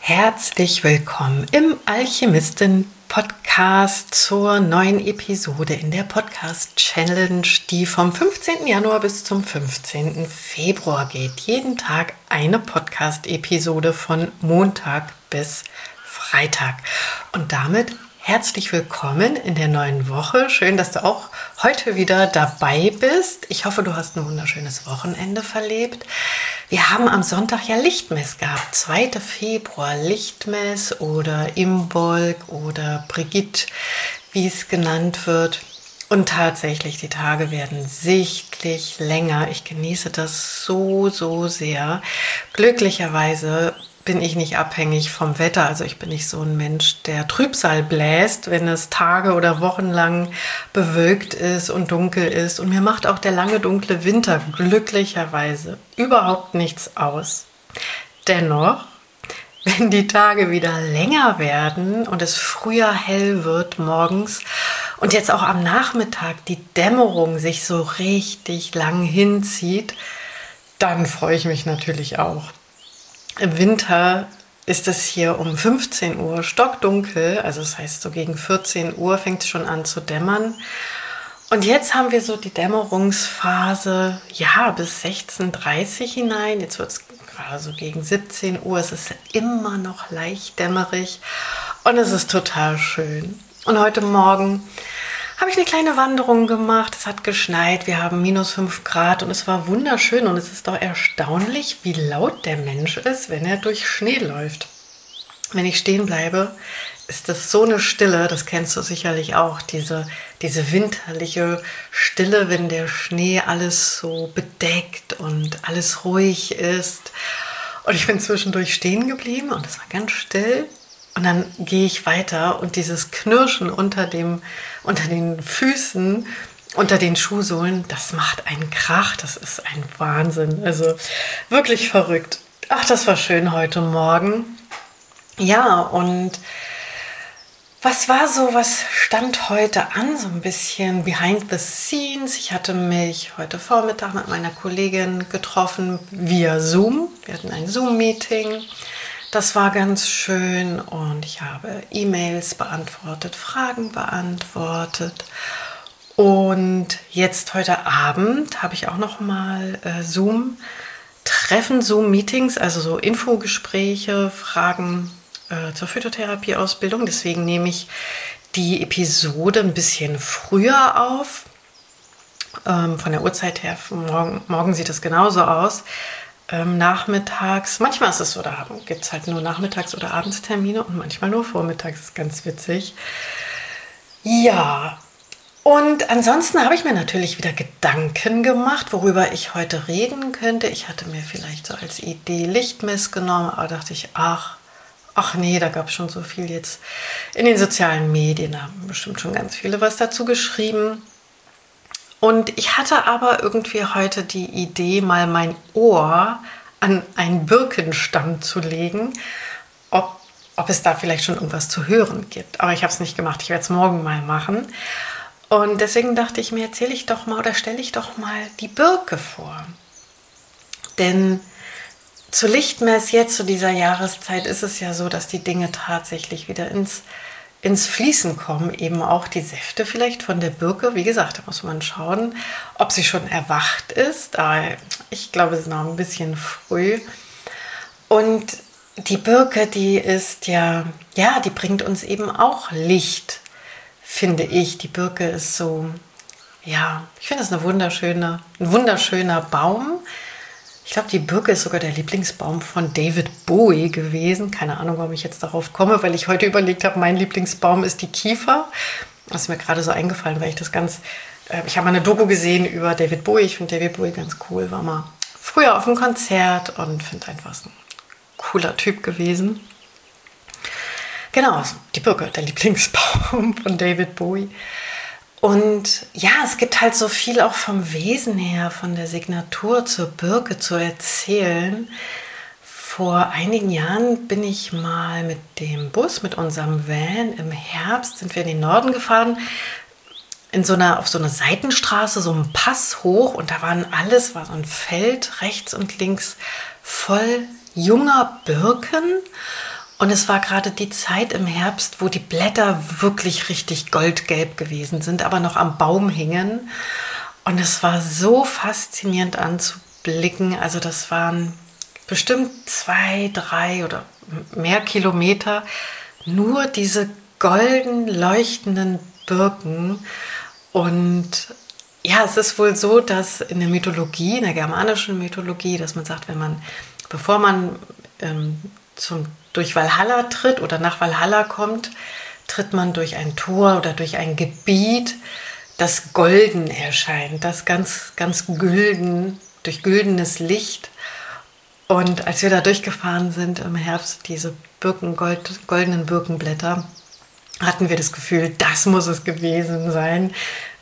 Herzlich willkommen im Alchemisten-Podcast zur neuen Episode in der Podcast-Challenge, die vom 15. Januar bis zum 15. Februar geht. Jeden Tag eine Podcast-Episode von Montag bis Freitag. Und damit herzlich willkommen in der neuen Woche. Schön, dass du auch heute wieder dabei bist. Ich hoffe, du hast ein wunderschönes Wochenende verlebt. Wir haben am Sonntag ja Lichtmess gehabt, 2. Februar, Lichtmess oder Imbolc oder Brigitte, wie es genannt wird. Und tatsächlich, die Tage werden sichtlich länger. Ich genieße das so sehr. Glücklicherweise bin ich nicht abhängig vom Wetter. Also ich bin nicht so ein Mensch, der Trübsal bläst, wenn es Tage oder Wochen lang bewölkt ist und dunkel ist. Und mir macht auch der lange, dunkle Winter glücklicherweise überhaupt nichts aus. Dennoch, wenn die Tage wieder länger werden und es früher hell wird morgens und jetzt auch am Nachmittag die Dämmerung sich so richtig lang hinzieht, dann freue ich mich natürlich auch. Im Winter ist es hier um 15 Uhr stockdunkel, also das heißt so gegen 14 Uhr fängt es schon an zu dämmern. Und jetzt haben wir so die Dämmerungsphase, ja, bis 16:30 hinein. Jetzt wird es gerade so gegen 17 Uhr, es ist immer noch leicht dämmerig und es ist total schön. Und heute Morgen habe ich eine kleine Wanderung gemacht, es hat geschneit, wir haben -5 Grad und es war wunderschön und es ist doch erstaunlich, wie laut der Mensch ist, wenn er durch Schnee läuft. Wenn ich stehen bleibe, ist das so eine Stille, das kennst du sicherlich auch, diese winterliche Stille, wenn der Schnee alles so bedeckt und alles ruhig ist. Und ich bin zwischendurch stehen geblieben und es war ganz still. Und dann gehe ich weiter und dieses Knirschen unter den Füßen, unter den Schuhsohlen, das macht einen Krach, das ist ein Wahnsinn. Also wirklich verrückt. Ach, das war schön heute Morgen. Ja, und was stand heute an? So ein bisschen behind the scenes. Ich hatte mich heute Vormittag mit meiner Kollegin getroffen via Zoom. Wir hatten ein Zoom-Meeting. Das war ganz schön und ich habe E-Mails beantwortet, Fragen beantwortet. Und jetzt heute Abend habe ich auch noch mal Zoom-Meetings, also so Infogespräche, Fragen zur Phytotherapie-Ausbildung. Deswegen nehme ich die Episode ein bisschen früher auf. Von der Uhrzeit her, morgen sieht es genauso aus. Nachmittags, manchmal ist es so, da gibt es halt nur Nachmittags- oder Abendstermine und manchmal nur Vormittags, das ist ganz witzig. Ja, und ansonsten habe ich mir natürlich wieder Gedanken gemacht, worüber ich heute reden könnte. Ich hatte mir vielleicht so als Idee Lichtmess genommen, aber dachte ich, ach nee, da gab es schon so viel jetzt in den sozialen Medien, da haben bestimmt schon ganz viele was dazu geschrieben. Und ich hatte aber irgendwie heute die Idee, mal mein Ohr an einen Birkenstamm zu legen, ob es da vielleicht schon irgendwas zu hören gibt. Aber ich habe es nicht gemacht, ich werde es morgen mal machen. Und deswegen dachte ich mir, stelle ich doch mal die Birke vor. Denn zu Lichtmess jetzt, zu dieser Jahreszeit, ist es ja so, dass die Dinge tatsächlich wieder ins Fließen kommen, eben auch die Säfte vielleicht von der Birke. Wie gesagt, da muss man schauen, ob sie schon erwacht ist. Aber ich glaube, es ist noch ein bisschen früh. Und die Birke, die ist die bringt uns eben auch Licht, finde ich. Die Birke ist so, ich finde es ein wunderschöner Baum. Ich glaube, die Birke ist sogar der Lieblingsbaum von David Bowie gewesen. Keine Ahnung, warum ich jetzt darauf komme, weil ich heute überlegt habe, mein Lieblingsbaum ist die Kiefer. Das ist mir gerade so eingefallen, weil ich ich habe mal eine Doku gesehen über David Bowie. Ich finde David Bowie ganz cool, war mal früher auf einem Konzert und finde einfach so ein cooler Typ gewesen. Genau, die Birke, der Lieblingsbaum von David Bowie. Und ja, es gibt halt so viel auch vom Wesen her, von der Signatur zur Birke zu erzählen. Vor einigen Jahren bin ich mal mit dem Bus, mit unserem Van, im Herbst sind wir in den Norden gefahren, auf so eine Seitenstraße, so einen Pass hoch und da war so ein Feld rechts und links voll junger Birken Und es war gerade die Zeit im Herbst, wo die Blätter wirklich richtig goldgelb gewesen sind, aber noch am Baum hingen. Und es war so faszinierend anzublicken. Also das waren bestimmt 2, 3 oder mehr Kilometer. Nur diese golden leuchtenden Birken. Und ja, es ist wohl so, dass in der Mythologie, in der germanischen Mythologie, dass man sagt, bevor man durch Valhalla tritt oder nach Valhalla kommt, tritt man durch ein Tor oder durch ein Gebiet, das golden erscheint, das ganz, ganz gülden, durch güldenes Licht. Und als wir da durchgefahren sind im Herbst, diese goldenen Birkenblätter, hatten wir das Gefühl, das muss es gewesen sein.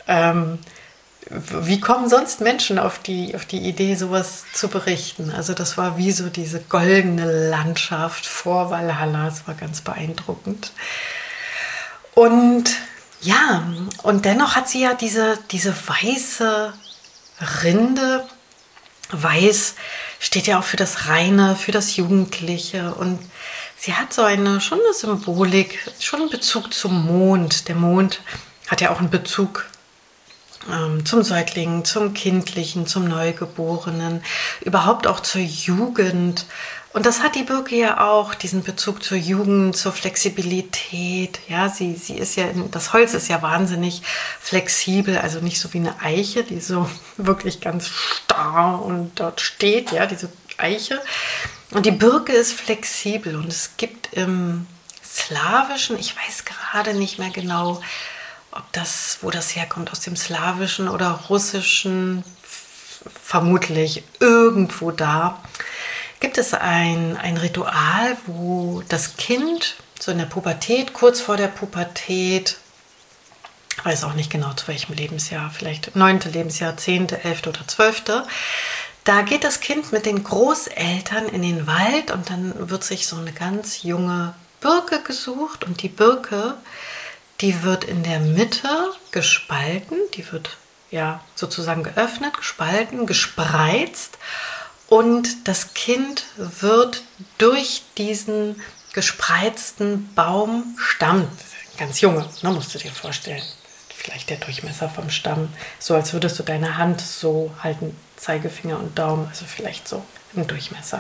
Wie kommen sonst Menschen auf die Idee, sowas zu berichten? Also das war wie so diese goldene Landschaft vor Valhalla. Es war ganz beeindruckend. Und ja, und dennoch hat sie ja diese weiße Rinde. Weiß steht ja auch für das Reine, für das Jugendliche. Und sie hat schon eine Symbolik, schon einen Bezug zum Mond. Der Mond hat ja auch einen Bezug zum Säugling, zum Kindlichen, zum Neugeborenen, überhaupt auch zur Jugend. Und das hat die Birke ja auch, diesen Bezug zur Jugend, zur Flexibilität. Ja, sie ist ja, das Holz ist ja wahnsinnig flexibel, also nicht so wie eine Eiche, die so wirklich ganz starr und dort steht, ja, diese Eiche. Und die Birke ist flexibel und es gibt im Slawischen, ich weiß gerade nicht mehr genau, wo das herkommt, aus dem Slawischen oder Russischen, vermutlich irgendwo da, gibt es ein Ritual, wo das Kind so in der Pubertät, kurz vor der Pubertät, ich weiß auch nicht genau zu welchem Lebensjahr, vielleicht 9. Lebensjahr, 10., 11. oder 12., da geht das Kind mit den Großeltern in den Wald und dann wird sich so eine ganz junge Birke gesucht und die Birke, die wird in der Mitte gespalten, die wird ja sozusagen geöffnet, gespalten, gespreizt und das Kind wird durch diesen gespreizten Baumstamm, ganz junge, ne, musst du dir vorstellen, vielleicht der Durchmesser vom Stamm, so als würdest du deine Hand so halten, Zeigefinger und Daumen, also vielleicht so im Durchmesser.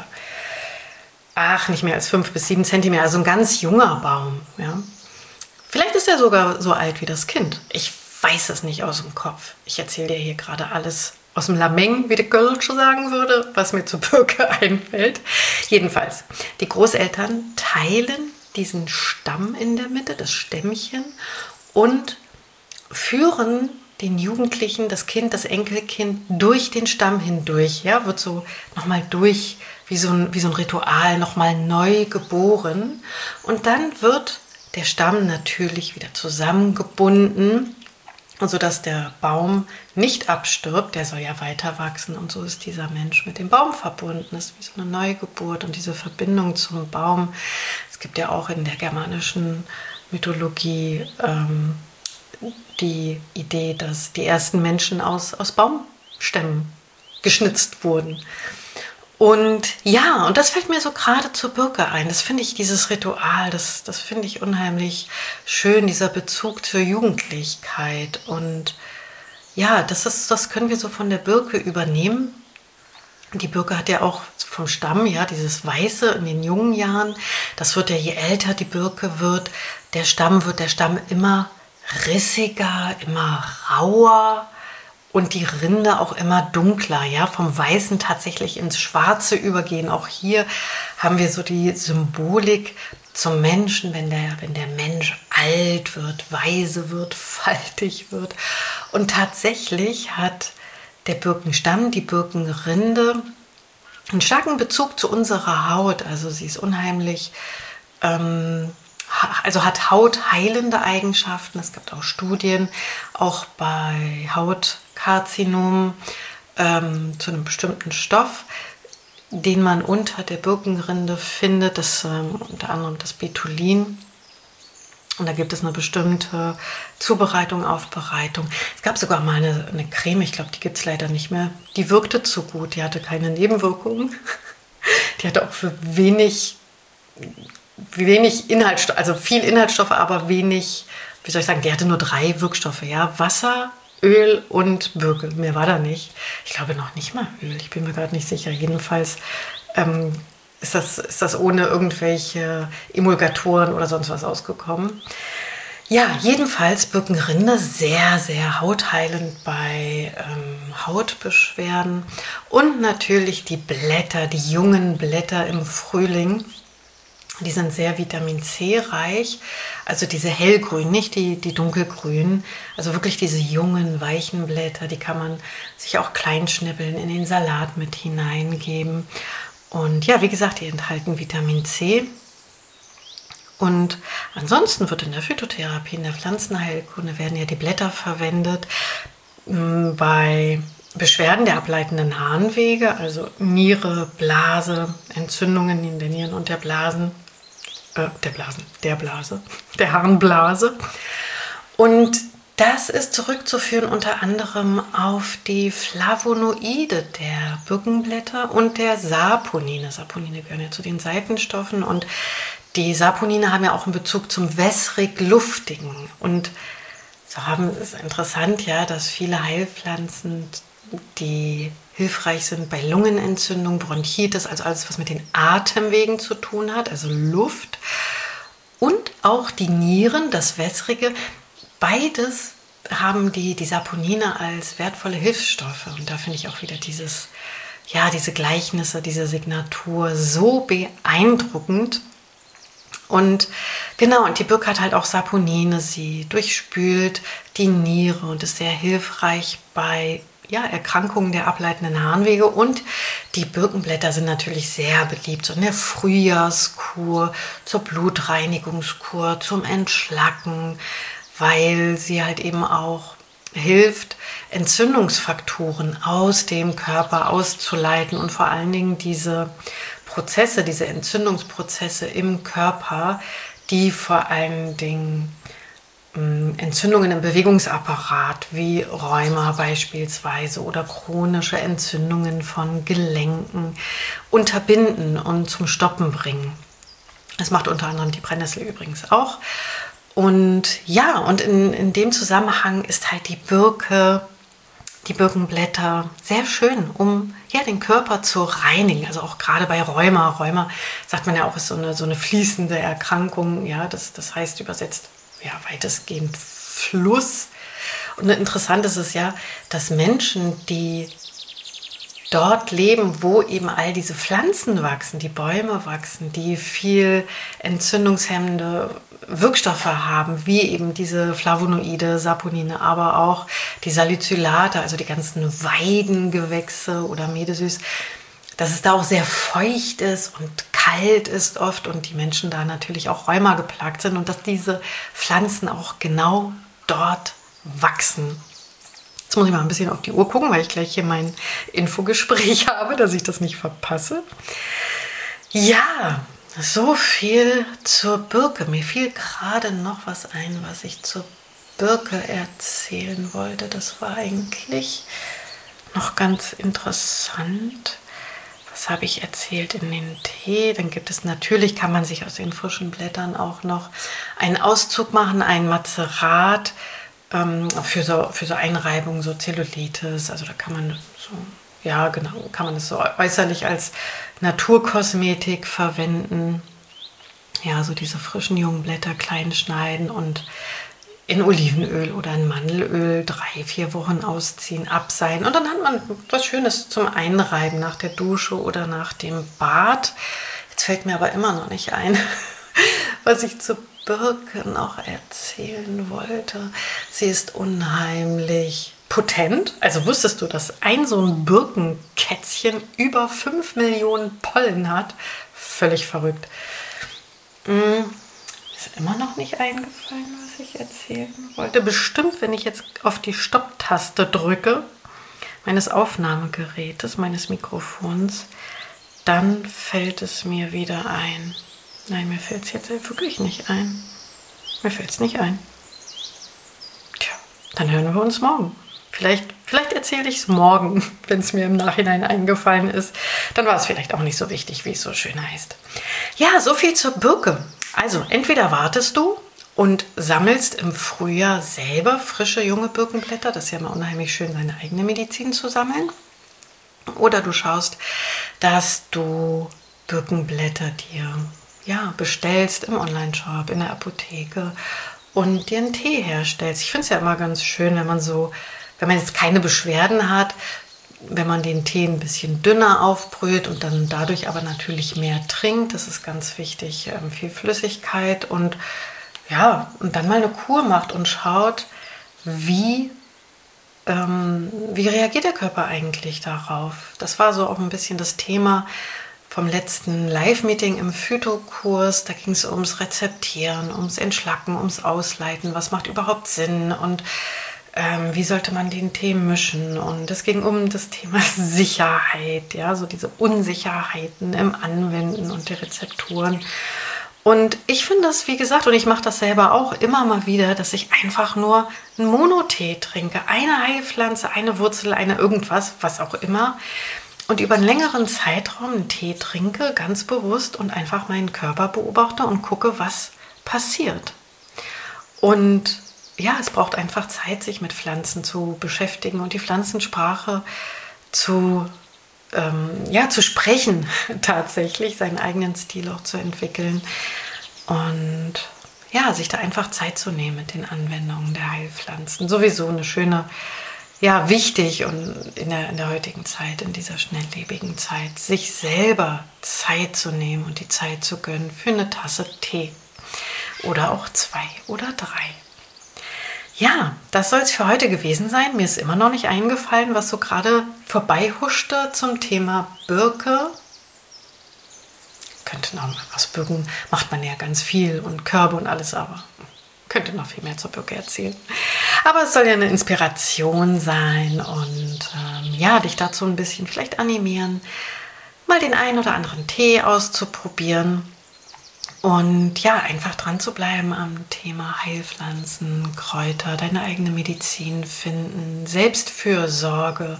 Nicht mehr als 5 bis 7 Zentimeter, also ein ganz junger Baum, ja. Vielleicht ist er sogar so alt wie das Kind. Ich weiß es nicht aus dem Kopf. Ich erzähle dir hier gerade alles aus dem Lameng, wie der Kölsche sagen würde, was mir zur Birke einfällt. Jedenfalls, die Großeltern teilen diesen Stamm in der Mitte, das Stämmchen, und führen den Jugendlichen, das Kind, das Enkelkind durch den Stamm hindurch. Ja, wird so nochmal durch, wie so ein Ritual, nochmal neu geboren. Und dann wird der Stamm natürlich wieder zusammengebunden, sodass der Baum nicht abstirbt, der soll ja weiter wachsen. Und so ist dieser Mensch mit dem Baum verbunden. Das ist wie so eine Neugeburt und diese Verbindung zum Baum. Es gibt ja auch in der germanischen Mythologie die Idee, dass die ersten Menschen aus Baumstämmen geschnitzt wurden. Und ja, und das fällt mir so gerade zur Birke ein. Das finde ich, dieses Ritual, das finde ich unheimlich schön, dieser Bezug zur Jugendlichkeit. Und ja, das können wir so von der Birke übernehmen. Die Birke hat ja auch vom Stamm, ja, dieses Weiße in den jungen Jahren. Das wird ja, je älter die Birke wird der Stamm immer rissiger, immer rauer. Und die Rinde auch immer dunkler, ja, vom Weißen tatsächlich ins Schwarze übergehen. Auch hier haben wir so die Symbolik zum Menschen, wenn der Mensch alt wird, weise wird, faltig wird. Und tatsächlich hat der Birkenstamm, die Birkenrinde, einen starken Bezug zu unserer Haut. Also sie ist unheimlich, also hat hautheilende Eigenschaften. Es gibt auch Studien, auch bei Hautkarzinomen zu einem bestimmten Stoff, den man unter der Birkenrinde findet, das unter anderem das Betulin. Und da gibt es eine bestimmte Zubereitung, Aufbereitung. Es gab sogar mal eine Creme, ich glaube, die gibt es leider nicht mehr. Die wirkte zu gut, die hatte keine Nebenwirkungen. Die hatte auch für wenig wenig Inhaltsstoffe, also viel Inhaltsstoffe, aber wenig, wie soll ich sagen, der hatte nur 3 Wirkstoffe, ja, Wasser, Öl und Birke. Mehr war da nicht. Ich glaube noch nicht mal Öl, ich bin mir gerade nicht sicher. Jedenfalls ist das ohne irgendwelche Emulgatoren oder sonst was ausgekommen. Ja, jedenfalls Birkenrinde sehr, sehr hautheilend bei Hautbeschwerden. Und natürlich die Blätter, die jungen Blätter im Frühling. Die sind sehr Vitamin C reich, also diese hellgrünen, nicht die dunkelgrünen, also wirklich diese jungen, weichen Blätter, die kann man sich auch klein schnippeln, in den Salat mit hineingeben. Und ja, wie gesagt, die enthalten Vitamin C. Und ansonsten wird in der Phytotherapie, in der Pflanzenheilkunde werden ja die Blätter verwendet bei Beschwerden der ableitenden Harnwege, also Niere, Blase, Entzündungen in den Nieren und der Harnblase. Und das ist zurückzuführen unter anderem auf die Flavonoide der Birkenblätter und der Saponine. Saponine gehören ja zu den Seifenstoffen und die Saponine haben ja auch einen Bezug zum wässrig-luftigen. Und so ist interessant, ja, dass viele Heilpflanzen, die hilfreich sind bei Lungenentzündung, Bronchitis, also alles, was mit den Atemwegen zu tun hat, also Luft. Und auch die Nieren, das Wässrige, beides haben die Saponine als wertvolle Hilfsstoffe. Und da finde ich auch wieder diese Gleichnisse, diese Signatur so beeindruckend. Und genau, und die Birke hat halt auch Saponine, sie durchspült die Niere und ist sehr hilfreich bei Erkrankungen der ableitenden Harnwege. Und die Birkenblätter sind natürlich sehr beliebt, so in der Frühjahrskur, zur Blutreinigungskur, zum Entschlacken, weil sie halt eben auch hilft, Entzündungsfaktoren aus dem Körper auszuleiten und vor allen Dingen diese Entzündungsprozesse im Körper, die vor allen Dingen Entzündungen im Bewegungsapparat wie Rheuma beispielsweise oder chronische Entzündungen von Gelenken unterbinden und zum Stoppen bringen. Das macht unter anderem die Brennnessel übrigens auch. Und ja, und in dem Zusammenhang ist halt die Birkenblätter sehr schön, um den Körper zu reinigen. Also auch gerade bei Rheuma. Rheuma, sagt man ja auch, ist so eine fließende Erkrankung. Ja, das heißt übersetzt weitestgehend Fluss. Und interessant ist es ja, dass Menschen, die dort leben, wo eben all diese Pflanzen wachsen, die Bäume wachsen, die viel entzündungshemmende Wirkstoffe haben, wie eben diese Flavonoide, Saponine, aber auch die Salicylate, also die ganzen Weidengewächse oder Medesüß, dass es da auch sehr feucht ist und kalt ist oft und die Menschen da natürlich auch Rheuma geplagt sind und dass diese Pflanzen auch genau dort wachsen. Jetzt muss ich mal ein bisschen auf die Uhr gucken, weil ich gleich hier mein Infogespräch habe, dass ich das nicht verpasse. Ja, so viel zur Birke. Mir fiel gerade noch was ein, was ich zur Birke erzählen wollte. Das war eigentlich noch ganz interessant. Was habe ich erzählt in den Tee? Dann gibt es natürlich, kann man sich aus den frischen Blättern auch noch einen Auszug machen, ein Mazerat für so Einreibungen, so Zellulitis. Also da kann man kann man es so äußerlich als Naturkosmetik verwenden. Ja, so diese frischen jungen Blätter klein schneiden und in Olivenöl oder in Mandelöl 3-4 Wochen ausziehen, abseihen. Und dann hat man was Schönes zum Einreiben nach der Dusche oder nach dem Bad. Jetzt fällt mir aber immer noch nicht ein, was ich zur Birke noch erzählen wollte. Sie ist unheimlich potent. Also wusstest du, dass so ein Birkenkätzchen über 5 Millionen Pollen hat? Völlig verrückt. Ist immer noch nicht eingefallen, was ich erzählen wollte. Bestimmt, wenn ich jetzt auf die Stopptaste drücke, meines Aufnahmegerätes, meines Mikrofons, dann fällt es mir wieder ein. Nein, mir fällt es jetzt wirklich nicht ein. Mir fällt es nicht ein. Tja, dann hören wir uns morgen. Vielleicht Vielleicht erzähle ich es morgen, wenn es mir im Nachhinein eingefallen ist. Dann war es vielleicht auch nicht so wichtig, wie es so schön heißt. Ja, so viel zur Birke. Also entweder wartest du und sammelst im Frühjahr selber frische junge Birkenblätter. Das ist ja immer unheimlich schön, seine eigene Medizin zu sammeln. Oder du schaust, dass du Birkenblätter dir bestellst im Onlineshop, in der Apotheke und dir einen Tee herstellst. Ich finde es ja immer ganz schön, wenn man jetzt keine Beschwerden hat, wenn man den Tee ein bisschen dünner aufbrüht und dann dadurch aber natürlich mehr trinkt. Das ist ganz wichtig, viel Flüssigkeit und dann mal eine Kur macht und schaut, wie reagiert der Körper eigentlich darauf. Das war so auch ein bisschen das Thema vom letzten Live-Meeting im Phytokurs. Da ging es ums Rezeptieren, ums Entschlacken, ums Ausleiten. Was macht überhaupt Sinn und wie sollte man den Tee mischen? Und es ging um das Thema Sicherheit, ja, so diese Unsicherheiten im Anwenden und die Rezepturen. Und ich finde das, wie gesagt, und ich mache das selber auch immer mal wieder, dass ich einfach nur einen Monotee trinke. Eine Heilpflanze, eine Wurzel, eine irgendwas, was auch immer. Und über einen längeren Zeitraum einen Tee trinke, ganz bewusst und einfach meinen Körper beobachte und gucke, was passiert. Und ja, es braucht einfach Zeit, sich mit Pflanzen zu beschäftigen und die Pflanzensprache zu sprechen, tatsächlich, seinen eigenen Stil auch zu entwickeln und ja, sich da einfach Zeit zu nehmen mit den Anwendungen der Heilpflanzen. Sowieso eine schöne, wichtig und in der heutigen Zeit, in dieser schnelllebigen Zeit, sich selber Zeit zu nehmen und die Zeit zu gönnen für eine Tasse Tee oder auch 2 oder 3. Ja, das soll es für heute gewesen sein. Mir ist immer noch nicht eingefallen, was so gerade vorbeihuschte zum Thema Birke. Könnte noch aus Birken, macht man ja ganz viel und Körbe und alles, aber könnte noch viel mehr zur Birke erzählen. Aber es soll ja eine Inspiration sein und dich dazu ein bisschen vielleicht animieren, mal den einen oder anderen Tee auszuprobieren. Und einfach dran zu bleiben am Thema Heilpflanzen, Kräuter, deine eigene Medizin finden, Selbstfürsorge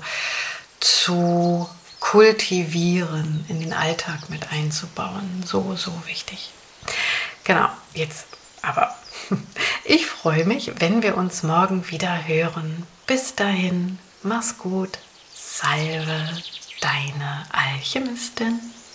zu kultivieren, in den Alltag mit einzubauen. So, so wichtig. Genau, jetzt aber. Ich freue mich, wenn wir uns morgen wieder hören. Bis dahin, mach's gut. Salve, deine Alchemistin.